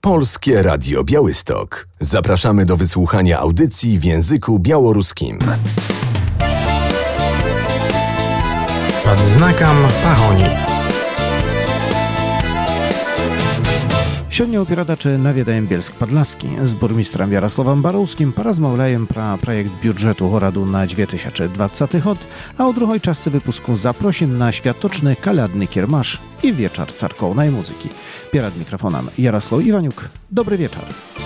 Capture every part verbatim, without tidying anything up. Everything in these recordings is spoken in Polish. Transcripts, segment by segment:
Polskie Radio Białystok. Zapraszamy do wysłuchania audycji w języku białoruskim. Pod znakом pahoni. Сёння ў перадачы наведаем Бельск-Падласкі з бурмістрам Ярославом Бароўскім паразмаўляем пра праект бюджэту гораду на две тысячи двадцаты год, а ў другой частцы выпуску запросім на światoczny kalядny кірмаш і вечар царкоўнай музыкі. Перад мікрафонам Ярослав Іванюк. Добры вечар.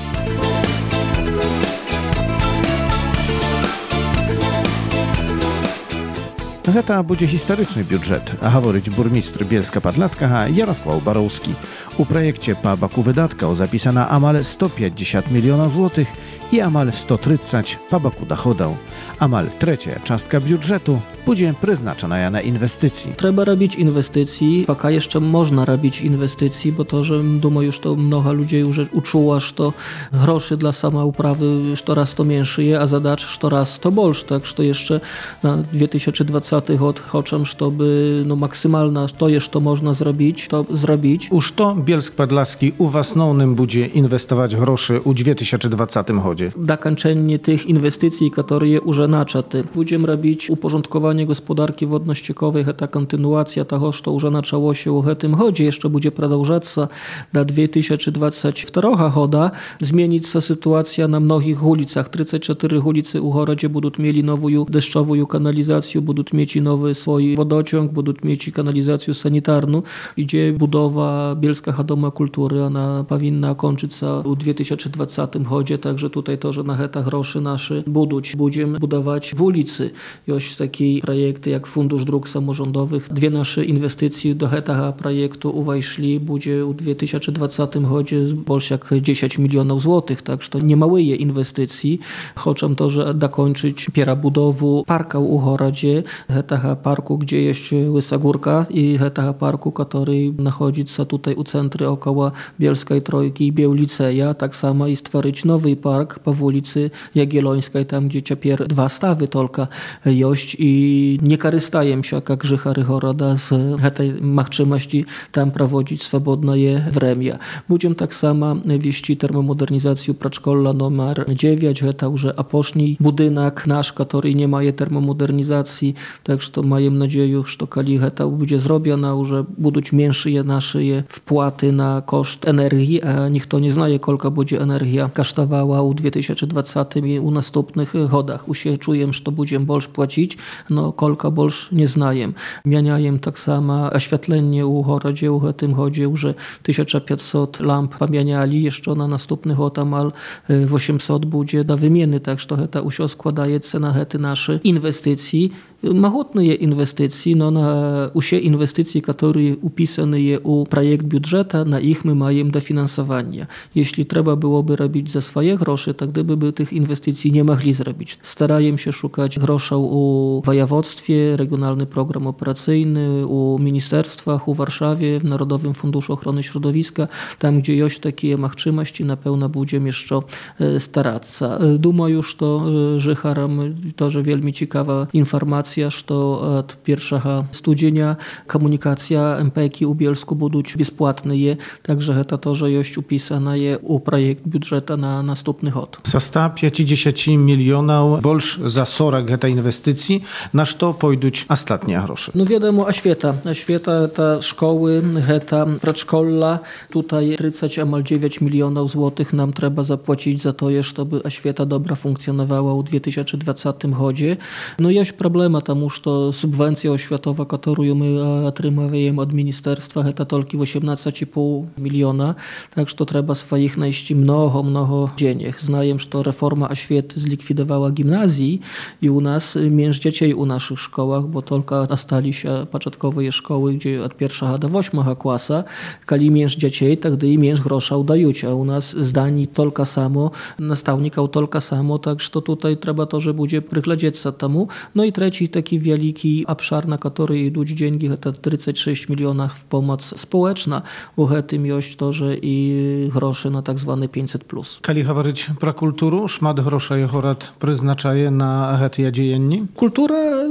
Гэта будзе гістарычны бюджэт, а гаворыць бурмістр Бельска-Падласкага Ярослав Бароўскі. У праекце па баку выдаткаў запісана амаль сто пятьдесят мільёнаў злотых і амаль сто тридцать па баку даходаў. Амаль трэцяя частка бюджету будзе прызначаная на інвестыцыі. Трэба рабіць інвестыцыі, пока яшчэ можна рабіць інвестыцыі, bo to, że думаю, что много людей уже учуła, что грошы для самоуправы штораз то меншые, а задач штораз то больш. Так что jeszcze na две тысячи двадцаты год хочам, чтобы no, maksymalna to, что można zrobić, to zrobić. У што Бельск-Падласкі у асноўным будзе інвеставаць грошы ў две тысячи двадцатым годзе? Dokończenie tych inwestycji, które już начаты. Будзем рабіць упорządkowanie gospodarki wodno-ściekowej, to kontynuacja tego, co już zaczęło się w tym godzie, jeszcze będzie продолжаться do две тысячи двадцать второго года. Zmienić się sytuacja na mnogich ulicach. trzydzieści cztery ulicy u gorodzie będą mieli nową deszczową kanalizację, będą mieć nowy swój wodociąg, będą mieć kanalizację sanitarną. Idzie budowa Bielskiego Domu Kultury, ona powinna kończyć się w две тысячи двадцатym godzie, także tutaj to, że na hetach groszy nasze buduć. Będziemy budować w ulicy. Jest takie projekty jak Fundusz Dróg Samorządowych. Dwie nasze inwestycje do tego projektu uwajszli będzie w две тысячи двадцатym godzie больше jak dziesięć milionów złotych, tak że to nie małe inwestycje. Chcę to, że dokończyć piera budowu parka u gorodzie, tego parku, gdzie jest Łysa Górka i tego parku, który znajduje się tutaj u centry około Bielskiej Trojki i Białliceja. Tak samo i stworzyć nowy park po ulicy Jagiellońskiej, tam gdzie ciapier dwa stawy tylko jest i nie korzystają się jak żychary goroda z tej możliwości tam prowadzić swobodne je wremia. Będziemy tak samo wieści termomodernizację przedszkola numer dziewięć, to już aposzni budynek nasz, który nie ma termomodernizacji, także to mają nadzieję, że kali to będzie zrobione, że będą mniejsze nasze wpłaty na koszt energii, a nikt nie zna, kolka będzie energia kosztowała u две тысячи двадцатym i u następnych godach. Usie czuję, że to będziemy больше płacić, no kolka больше nie znajem. Mianiajem tak samo oświetlenie u gorodzie, u tym godzie, że tysiąc pięćset lamp pamianiali, jeszcze na następnych god amal osiemset będzie do wymiany, tak że to ta usio składaje na hety nasze inwestycji. Mahutne inwestycje, no na usie inwestycje, które upisane je u projekt budżeta, na ich my mają dofinansowanie. Jeśli trzeba byłoby robić ze swoje groszy, to gdyby by tych inwestycji nie mogli zrobić. Starają się szukać groszy u województwie, regionalny program operacyjny, u ministerstwach, u Warszawie, w Narodowym Funduszu Ochrony Środowiska, tam gdzie jest takie możliwości, na pewno będziemy jeszcze starać się. Думаю, już to, że haram, to, że wielmi ciekawa informacja, что от pierwszego studzienia komunikacja em pe ki u Bielsku będą bezpłatne, także это тоже jest upisane u projekt budżeta na następny rok. Ze sto pięćdziesiąt milionów больше za сорок tej inwestycji, na co pójdą ostatnie grosze? No wiadomo, oświeta. Oświeta to szkoły, heta przedszkola. Tutaj trzydzieści amal dziewięć milionów złotych nam trzeba zapłacić za to, żeby oświeta dobra funkcjonowała u две тысячи двадцатym godzie. No jest problem, потому что субвенция oświatowa, которую мы отрымываем od ministerstwa, это только восемнадцать и пять миллиона, так что trzeba swoich найти много, много денег. Знаем, что реформа oświaty zlikwidowała gimnazji i u nas mniej dzieci u naszych szkołach, bo tylko остались się początkowe szkoły, gdzie od pierwszego do ósmego klasa, kali mniej dzieci, wtedy i mniej groszy dają, a u nas zdań tylko samo, nastawników tylko samo, tak że tutaj trzeba to, że będzie przyglądać się temu. No i trzeci taki wielki obszar, na który idą pieniądze, to trzydzieści sześć milionów w pomoc społeczna. U tym jest to, że i groszy na tak zwany pięćset plus. Kali mówić про kulturę, szmat grosza jego rad przeznaczaje na hety dzienni? Kultura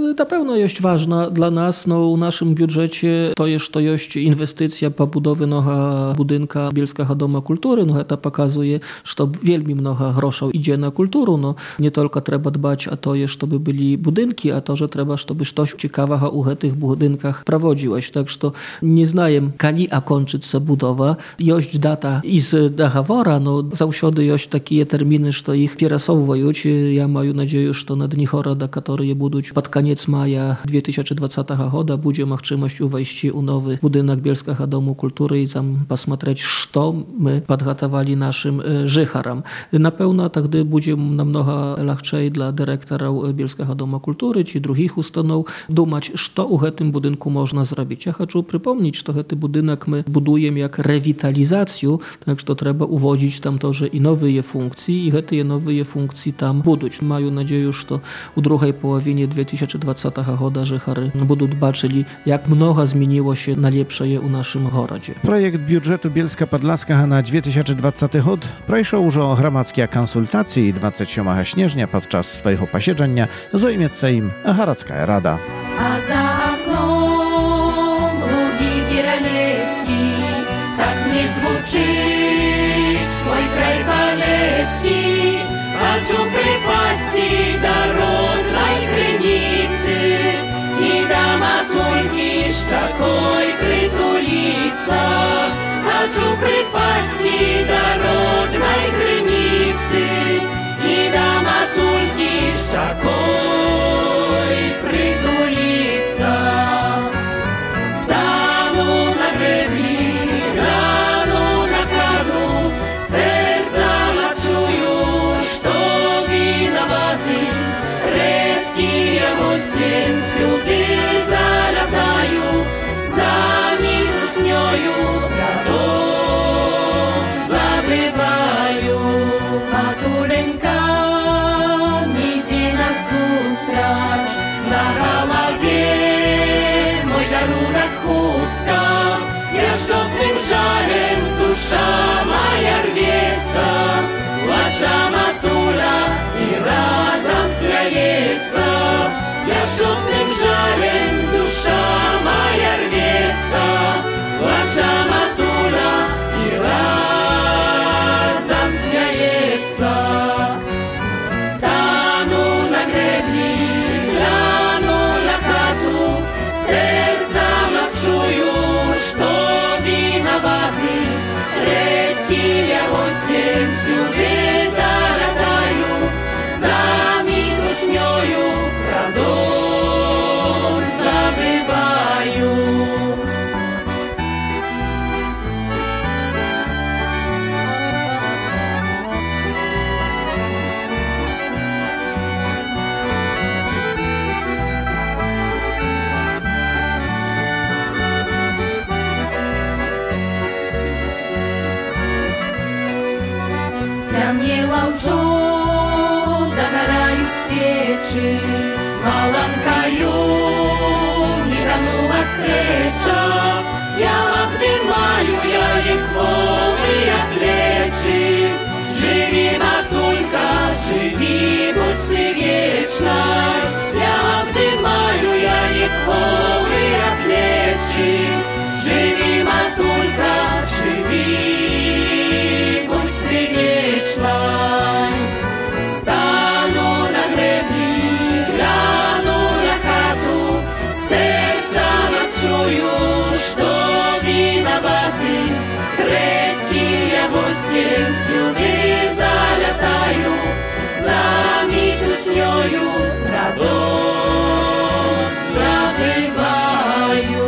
na pewno jest ważna dla nas. No, u naszym budżecie to jest, to jest inwestycja po budowie nowego budynka Bielskiego Domu Kultury. No, to pokazuje, że wielmi mnogo groszów idzie na kulturę. No, nie tylko trzeba dbać o to, żeby byli budynki, a to, że trzeba, żeby coś ciekawego u tych budynkach prowadziłeś. Tak, że nie znajem, kiedy a kończyć się budowa. Jest data i z doговора, no zawsze jest takie terminy, że ich przerasowują. Ja mam nadzieję, że na dni Choroda, które będą pod koniec maja dwa tysiące dwudziestego roku, będzie możliwość wejścia u nowy budynek Bielskiego Domu Kultury i tam посмотреть, co my podgotowali naszym życharom. Na pewno wtedy będzie namnogo łatwiej dla dyrektorów Bielskiego Domu Kultury czy drugich ustanów думać, co u tym budynku można zrobić. Ja chcę przypomnieć, że ten budynek my budujemy jak rewitalizację, tak że trzeba uwodzić tam to, że i nowe funkcje i te nowe funkcje tam będą. Mam nadzieję, że u drugiej połowie dwa tysiące dwudziestego roku żychary będą baczyli, jak mnogo zmieniło się na lepsze u naszym gorodzie. Projekt budżetu Bielska Podlaska na dwa tysiące dwudziesty rok przejrzał już gromadzkie konsultacje i dwudziestego siódmego śnieżnia podczas swojego posiedzenia zajmie się im Haracka Rada. A za okном луги Биралески, так не звучит свой край Полески, хочу припасти до родной крыницы и до матульки с такой притулиться. Хочу припасти до родной крыницы и до матульки с такой притулиться. Стану на гребли, гляну на хату, сердцем чую, что виноваты. Редкие гости сюда залетаю, за них уснёю, родом забываю. Матуленька, иди назустріч, на голове мой дарунок хустка. Я ж теплым жалем душа моя рвется, плача матуля и разом смеется. Я ж теплым жалем душа моя рвется, плача матуля и разом смеется. Стану на гребли, гляну на хату, сердцем чую, что виноваты. Редкие гости сюда залетаю, за миг уснёю, про дом забываю. Стемнело уже, догорают свечи, маланкаю миганула встреча. Я обнимаю, я их голые плечи. Живи, матулька, живи, будь ты вечной. Я обнимаю, я их голые плечи. Живи, матулька, живи, будь ты вечной. Стану на гребли, гляну на хату, сердцем чую, что виноваты. Редкие гости сюда залетаю, за миг уснёю, про дом забываю.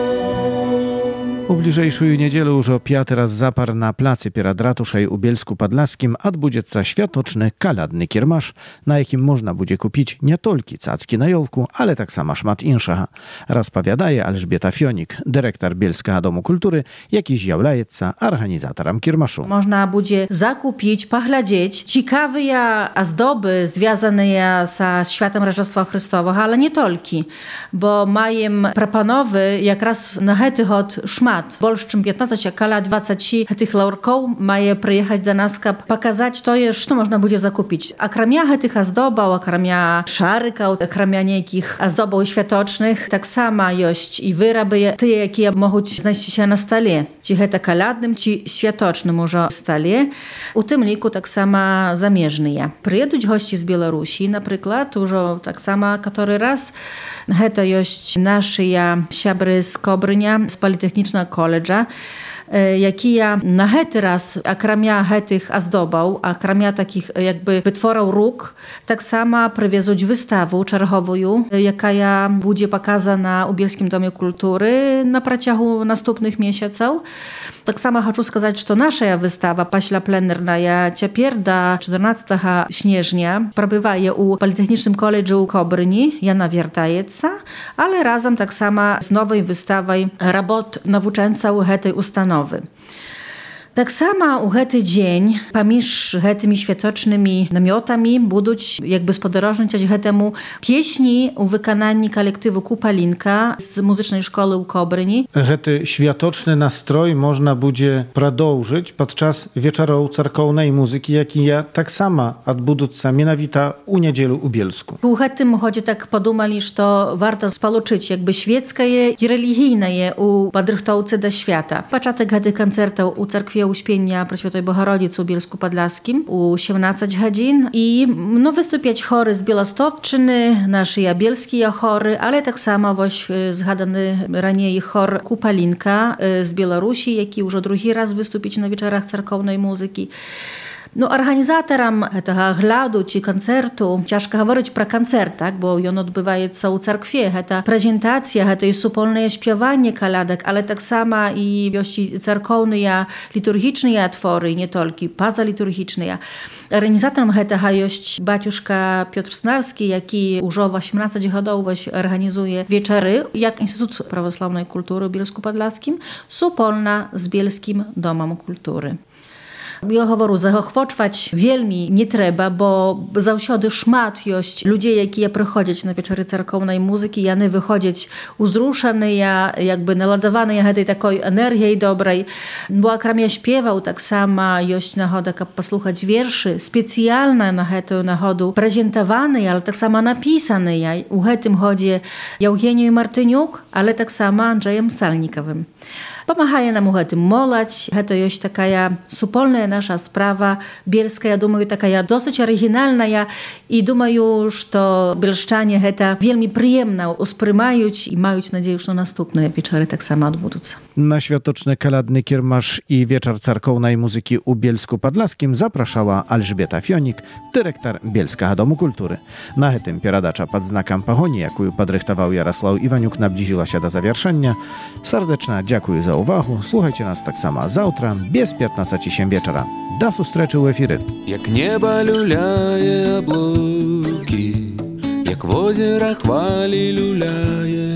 U bliżejszą niedzielę już o piątej raz zapar na placy Pierad Ratuszej u Bielsku Podlaskim odbędzie światoczny kaladny kiermasz, na jakim można będzie kupić nie tylko cacki na jolku, ale tak samo szmat inszaha. Rozpowiadaje Elżbieta Fionik, dyrektor Bielskiego Domu Kultury, jakiś jawlajeca organizatorem kiermaszu. Można będzie zakupić, pachladzieć ciekawe ozdoby związane z światem Rождества Chrystowego, ale nie tylko, bo mają proponowy jak raz na hety hot szmat, больше пятнадцать, около двадцать этих лаурков має приїхати до нас, щоб показати то, що можна буде закупити. Окромя тих оздобів, окромя шариків, окромя ніяких оздобів святочних, так само є і вироби, ті, які можуть знайти на столі. Чи це колядним, чи святочним уже столі. У тим ліку так само заміжні. Приїдуть гості з Білорусі, наприклад, уже так само, который раз. To jest nasi siabry z Kobrynia, z Politechnicznego College'a, які я на гети раз, окромя гетих оздобів, окромя таких якби витворів рук, так само привезуть виставу черговою, яка буде показана у Bielskim Domie Kultury na протягу наступних місяців. Так само хочу сказати, що наша вистава паслапленерна тепер до czternastego sierpnia пробиває у Політехнічному коледжі у Кобрині, вона вертається, але разом так само з новою виставою робот навченців цієї установи. Tak samo u hety dzień, pomіж hetymi światocznymi namiotami, będą jakby spodorożnić hetemu pieśni u wykonaniu kolektywu Kupalinka z muzycznej szkoły u Kobryni. Hety światoczny nastroj można będzie продолżyć podczas wieczoru cerkownej muzyki, jaki ja tak sama odbudutca mianowita u niedzielu u Bielsku. U hetym chodzi tak podumali, że warto spoluczyć jakby świeckie i religijne u podrychtowcy do świata. Początek hetych koncertów u cerkwie Uśpienia Preszwiętej Bogorodicy u Bielsku Podlaskim u siedemnaście godzin i no, wystąpiać chory z Białostocczyny, nasze bielskie chory, ale tak samo właśnie zgadany raniej chor Kupalinka z Białorusi, jaki już drugi raz wystąpić na wieczorach cerkownej muzyki. No, organizatorem tego gladu czy koncertu, ciężko mówić pro koncert, tak? Bo on odbywa się u cerkwie. To prezentacja, to jest wspólne śpiewanie kolędek, ale tak samo i cerkowne, liturgiczne twory, nie tylko pozaliturgiczne. Organizatorem tego jest baciuszka Piotr Snarski, jaki już osiemnaście lat organizuje wieczory, jak Instytut Prawosławnej Kultury w Bielsku Podlaskim, wspólna z Bielskim Domem Kultury. Ja говорю, zachować wielmi nie trzeba, bo zawsze szmat jest ludzi, які przychodzą na wieczory cerkownej muzyki, i one wychodzą uzruszone, jakby naładowane tej takiej energii dobrej. Bo okrem śpiewał, tak samo jest nachoda, żeby posłuchać wierszy, specjalne na tę nachodu prezentowane, ale tak samo napisane. U tym chodzi Eugeniu Martyniuk, ale tak samo Andrzejem Salnikowym. Pomagaje nam u tym molać. To jest taka wspólna nasza sprawa bielska. Ja думаю, taka dosyć oryginalna i думаю, że bielszczanie to wielmi przyjemnie usprymają i mają nadzieję, że następne wieczory tak samo odbędą. Na światoczny kaladny kiermasz i wieczór cerkownej muzyki u Bielsku Podlaskim zapraszała Elżbieta Fionik, dyrektor Bielskiego Domu Kultury. Na tym pieradacza pod znakiem pogoni, jaką podrychtował Jarosław Iwaniuk, nabliżyła się do zawieszenia. Serdeczna dziękuję za uwagę. Słuchajcie nas tak samo zawtra, bez piętnastej osiem wieczora. Do zустрічі у ефірі. Як небо люляє облуки, як в озеро хвалі люляє,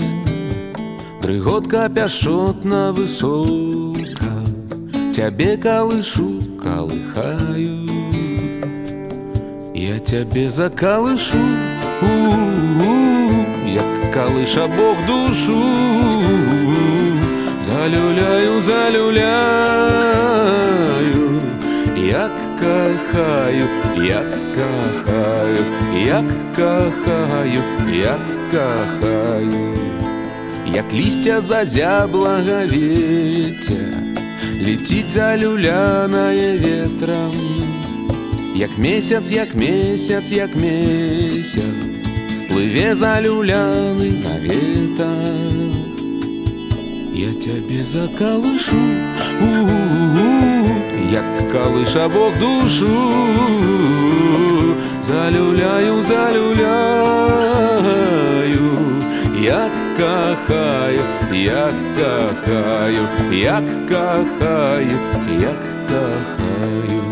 дриготка пяшотна висока, тебе колышу, колыхаю. Я тебе заколышу, у-у-у, як колыша Бог душу. Залюляю, залюляю, як кохаю, як кохаю, як кохаю, як кохаю. Як листя зазяблого ветя летить залюляная ветром, як месяц, як месяц, як месяц плыве залюляный на ветрах. Я тебе заколышу, у-у-у, як колыша Бог душу. Залюляю, залюляю, як кохаю, як кохаю, як кохаю, як кохаю.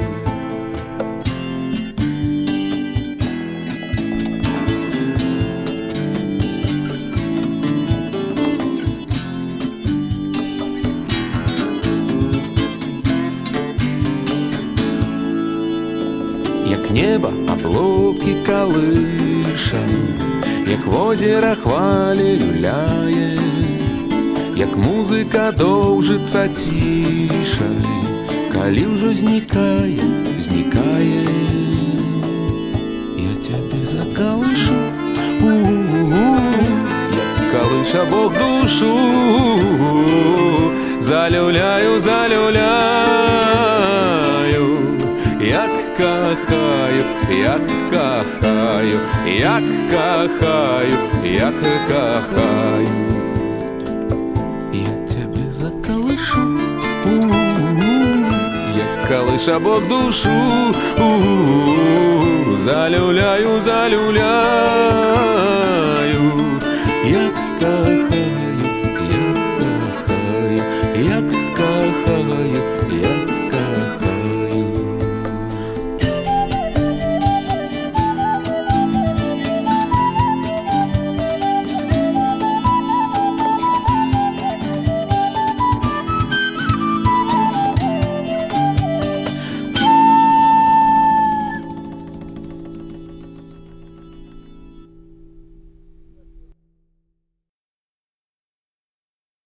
Як небо облоки колыша, як в озеро хвалі люляє, як музыка доўжыцца цішай, калі ўжо знікае, знікае. Я цябе закалышу, як калыша Бог душу, залюляю, залюляю, як кахаю, як кахаю, як кахаю, як кахаю. Я цябе закалышу, як калыша Бог душу, залюляю, залюляю, як